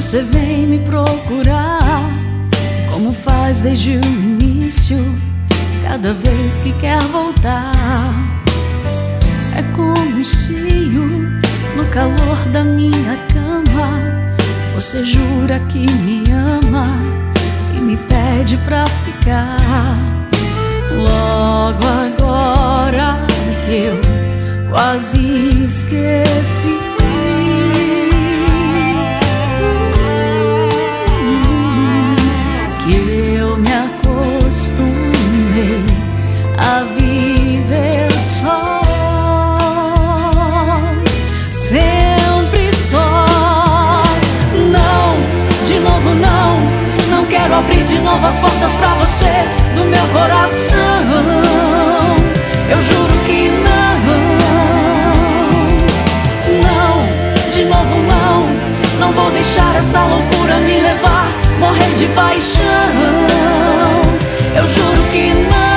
Você vem me procurar, como faz desde o início, cada vez que quer voltar. É como um cio no calor da minha cama. Você jura que me ama e me pede pra ficar. Logo agora que eu quase esqueci, que eu me acostumei a viver só, sempre só. Não, de novo não, não quero abrir de novo as portas pra você do meu coração. Eu juro que não, de novo não, não vou deixar essa loucura me levar, morrer de paixão. Eu juro que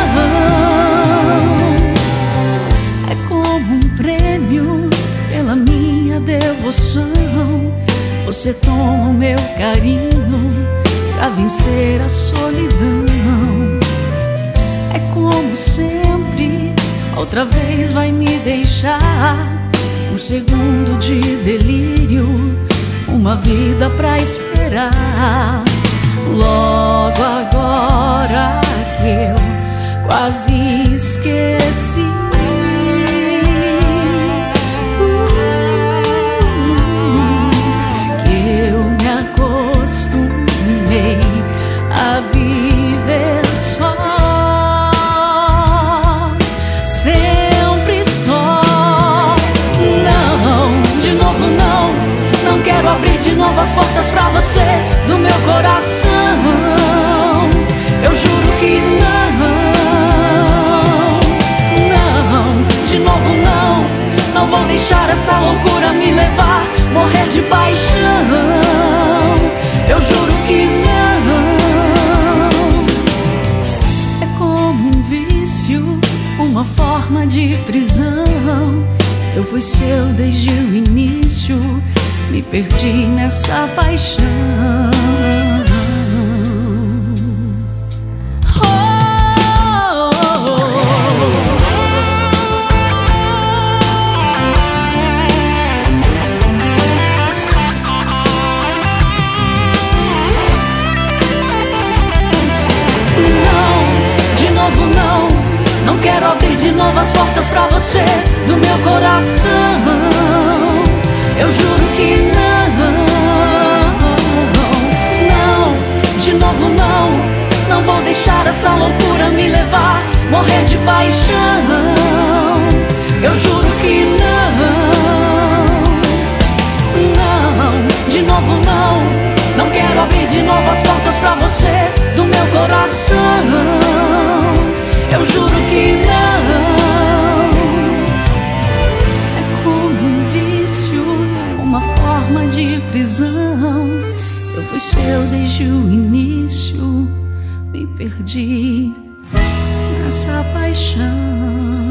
não. É como um prêmio pela minha devoção. Você toma o meu carinho pra vencer a solidão. É como sempre, outra vez vai me deixar. Um segundo de delírio, uma vida pra esperar. Logo agora que eu quase esqueci, que eu me acostumei a viver só, sempre só. Não, de novo não, não quero abrir de novo as portas pra você do meu coração. Eu juro que não, de novo não, não vou deixar essa loucura me levar, morrer de paixão. Eu juro que não. É como um vício, uma forma de prisão. Eu fui seu desde o início, me perdi nessa paixão. Não quero abrir de novo as portas pra você do meu coração. Eu juro que não, de novo não, não vou deixar essa loucura me levar, morrer de paixão. Eu juro que não, de novo não, não quero abrir de novo as portas pra você do meu coração. Eu juro que não. É como um vício, uma forma de prisão. Eu fui seu desde o início, me perdi nessa paixão.